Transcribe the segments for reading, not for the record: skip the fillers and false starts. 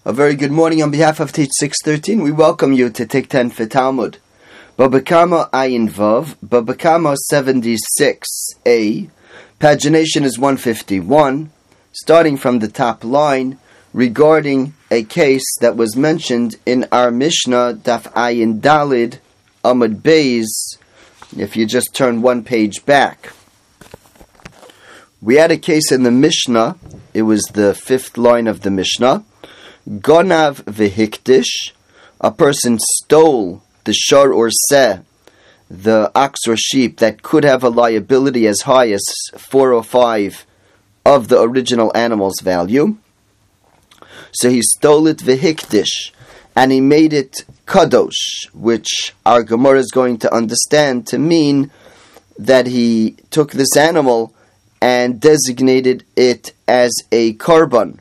A very good morning on behalf of Teach 613. We welcome you to Take 10 for Talmud. Baba Kama Ayin Vav, Baba Kama 76a, pagination is 151, starting from the top line, regarding a case that was mentioned in our Mishnah, Daf Ayin Dalid, Amud Beis, if you just turn one page back. We had a case in the Mishnah, it was the fifth line of the Mishnah, Gonav v'hikdish, a person stole the shor or seh, the ox or sheep that could have a liability as high as 405 of the original animal's value. So he stole it v'hikdish, and he made it kadosh, which our Gemara is going to understand to mean that he took this animal and designated it as a korban.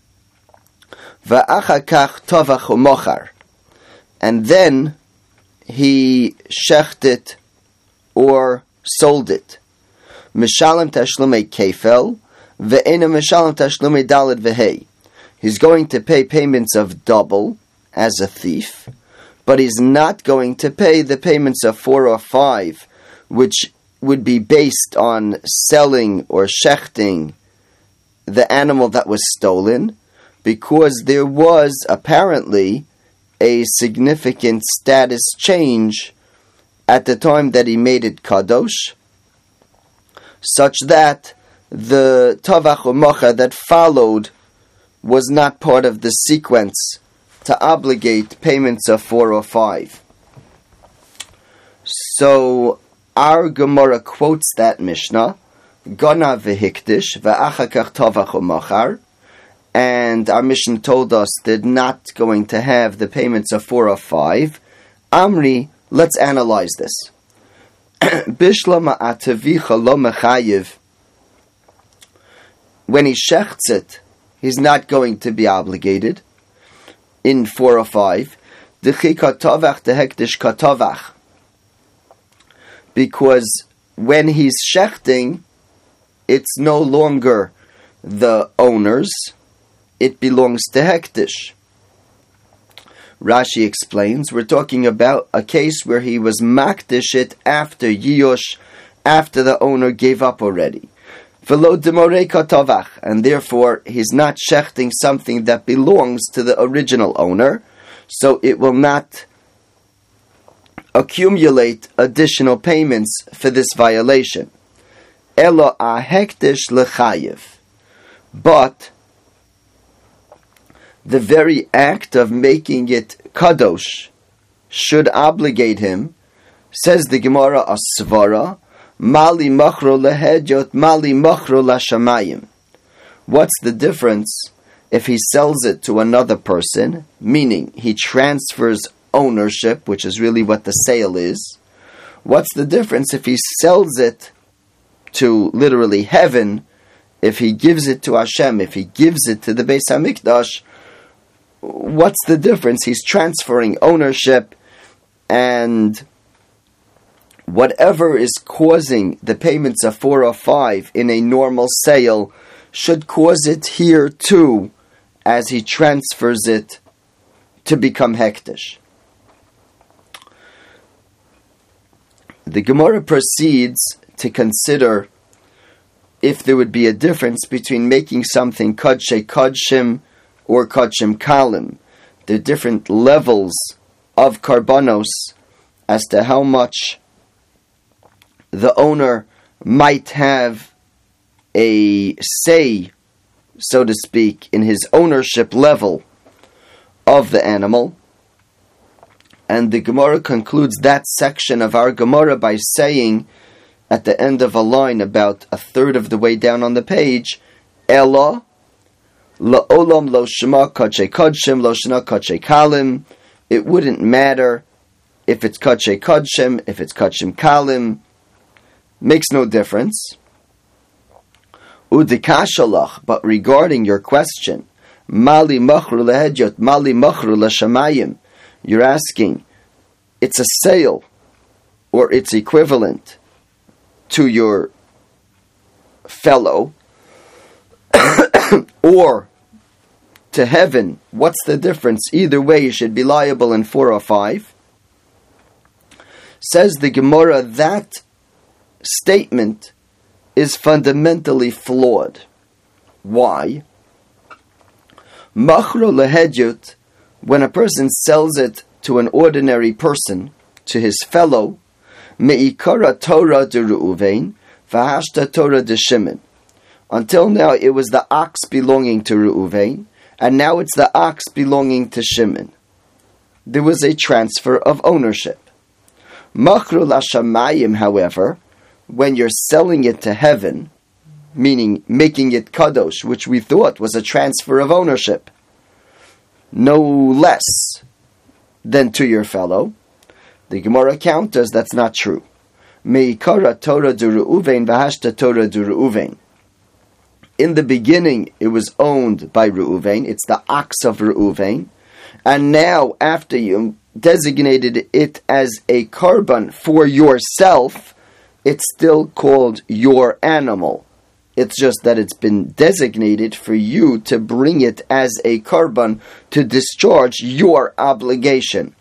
And then he shecht it or sold it. Mishalem tashlumei kefel ve'ena mishalem tashlumei daled vehei. He's going to pay payments of double as a thief, but he's not going to pay the payments of 4 or 5, which would be based on selling or shechting the animal that was stolen, because there was apparently a significant status change at the time that he made it kadosh, such that the tavach u'mocha that followed was not part of the sequence to obligate payments of 4 or 5. So our Gemara quotes that Mishnah, Gona v'hikdish v'achakach tavach u'mochar, and our Mishnah told us they're not going to have the payments of 4 or 5. Amri, let's analyze this. Bishla ma'atavicha lo mechayiv. When he shechts it, he's not going to be obligated in 4 or 5. D'chi katavach dehekdish katavach. Because when he's shechting, it's no longer the owner's, it belongs to hektish. Rashi explains, we're talking about a case where he was makdish it after Yiyush, after the owner gave up already. V'lo demorei katavach, and therefore he's not shechting something that belongs to the original owner, so it will not accumulate additional payments for this violation. Elo a hektish lechayiv. But the very act of making it kadosh should obligate him, says the Gemara Asvara, Mali machro lehedjot, Mali machro lashamayim. What's the difference if he sells it to another person, meaning he transfers ownership, which is really what the sale is? What's the difference if he sells it to literally heaven, if he gives it to Hashem, if he gives it to the Beis HaMikdash? What's the difference? He's transferring ownership, and whatever is causing the payments of 4 or 5 in a normal sale should cause it here too, as he transfers it to become hektish. The Gemara proceeds to consider if there would be a difference between making something kadshe kadshim or kachim kalim. There are different levels of karbanos as to how much the owner might have a say, so to speak, in his ownership level of the animal. And the Gemara concludes that section of our Gemara by saying, at the end of a line about a third of the way down on the page, Ella La'olam lo shema kadshe kadshim lo shena kadshe kalim. It wouldn't matter if it's kadshe kadshim, if it's kadshim kalim. Makes no difference. Udikashalach, but regarding your question, Mali machru lehedjot, Mali machru lashamayim, you're asking, it's a sale, or it's equivalent to your fellow, or to heaven, what's the difference? Either way, you should be liable in 405. Says the Gemara, that statement is fundamentally flawed. Why? Machro lehedyut, when a person sells it to an ordinary person, to his fellow, me'ikara Torah de Reuven, v'hashta Torah de Shimon. Until now, it was the ox belonging to Reuven, and now it's the ox belonging to Shimon. There was a transfer of ownership. Machro l'shamayim, however, when you're selling it to heaven, meaning making it kadosh, which we thought was a transfer of ownership, no less than to your fellow, the Gemara counters that's not true. Me'ikara Torah de Reuven v'hashta Torah de Reuven. In the beginning, it was owned by Reuven. It's the ox of Reuven. And now, after you designated it as a korban for yourself, it's still called your animal. It's just that it's been designated for you to bring it as a korban to discharge your obligation.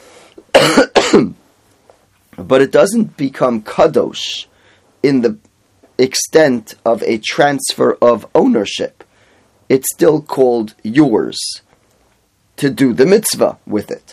But it doesn't become kadosh in the extent of a transfer of ownership. It's still called yours to do the mitzvah with it.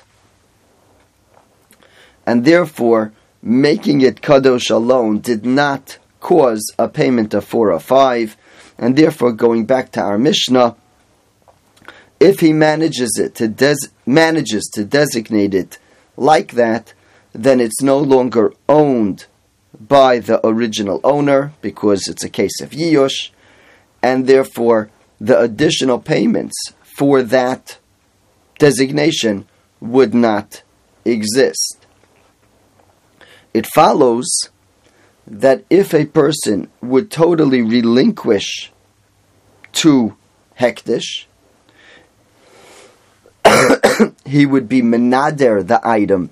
And therefore, making it kadosh alone did not cause a payment of 405, and therefore, going back to our Mishnah, if he manages to designate it like that, then it's no longer owned by the original owner, because it's a case of Yiyush, and therefore the additional payments for that designation would not exist. It follows that if a person would totally relinquish to Hektish, he would be menader the item,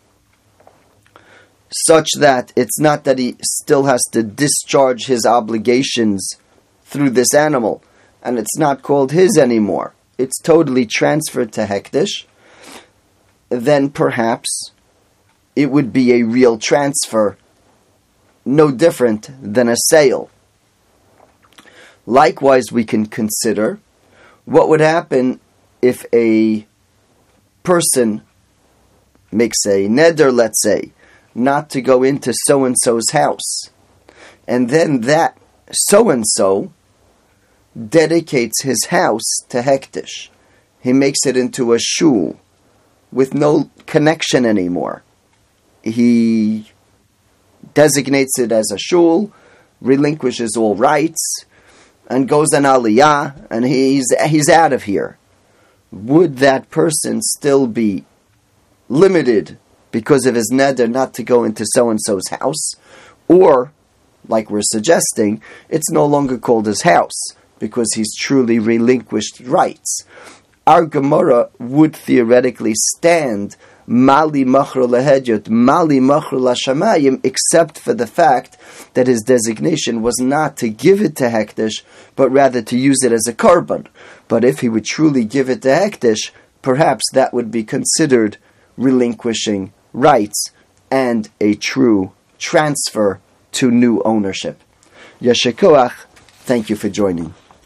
such that it's not that he still has to discharge his obligations through this animal, and it's not called his anymore. It's totally transferred to Hektish. Then perhaps it would be a real transfer, no different than a sale. Likewise, we can consider what would happen if a person makes a neder, let's say, not to go into so-and-so's house, and then that so-and-so dedicates his house to Hektish. He makes it into a shul with no connection anymore. He designates it as a shul, relinquishes all rights, and goes on aliyah, and he's out of here. Would that person still be limited because of his neder not to go into so-and-so's house? Or, like we're suggesting, it's no longer called his house because he's truly relinquished rights. Our Gemara would theoretically stand Mali Machro Lehedyot, Mali Machro Lashamayim, except for the fact that his designation was not to give it to Hektish, but rather to use it as a korban. But if he would truly give it to Hektish, perhaps that would be considered relinquishing rights and a true transfer to new ownership. Yeshikoach, thank you for joining.